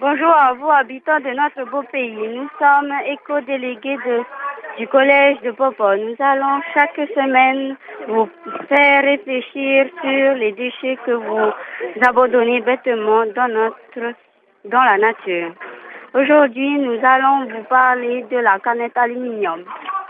Bonjour à vous, habitants de notre beau pays. Nous sommes éco-délégués du collège de Popo. Nous allons chaque semaine vous faire réfléchir sur les déchets que vous abandonnez bêtement dans la nature. Aujourd'hui, nous allons vous parler de la canette aluminium.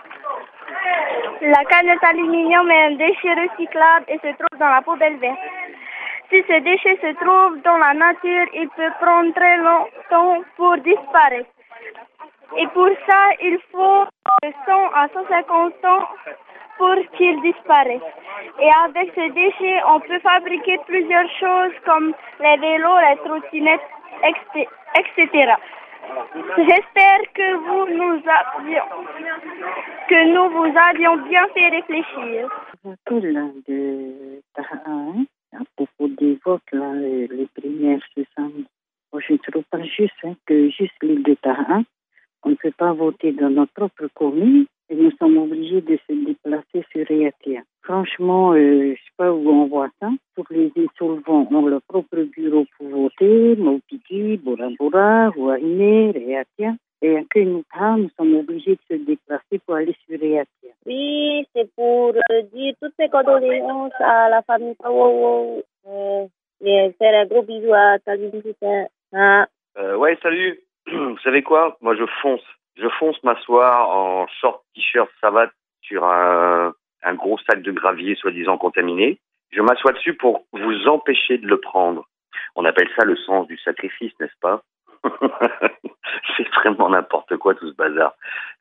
La canette aluminium est un déchet recyclable et se trouve dans la poubelle verte. Si ce déchet se trouve dans la nature, il peut prendre très longtemps pour disparaître. Et pour ça, il faut 100 à 150 ans pour qu'il disparaisse. Et avec ce déchet, on peut fabriquer plusieurs choses comme les vélos, les trottinettes, etc. J'espère que nous vous avions bien fait réfléchir. De Taha, à propos des votes, là, les primaires ce samedi. Moi, je ne trouve pas juste que juste l'île de Taha, on ne peut pas voter dans notre propre commune et nous sommes obligés de se déplacer sur Riatia. Franchement, je ne sais pas où on voit ça. Tous les insolvents ont leur propre bureau pour voter, Maupiti, Bora Bora, Huahine, Riatia. Et que nous sommes obligés de se déplacer pour aller sur Riatia. Oui, c'est pour dire toutes mes condoléances à la famille Pawo et faire un gros bisou à Talim. Ouais, salut. Vous savez quoi? Moi, je fonce. Je fonce m'asseoir en short, t-shirt, savate sur un gros sac de gravier soi-disant contaminé. Je m'assois dessus pour vous empêcher de le prendre. On appelle ça le sens du sacrifice, n'est-ce pas? C'est vraiment n'importe quoi tout ce bazar.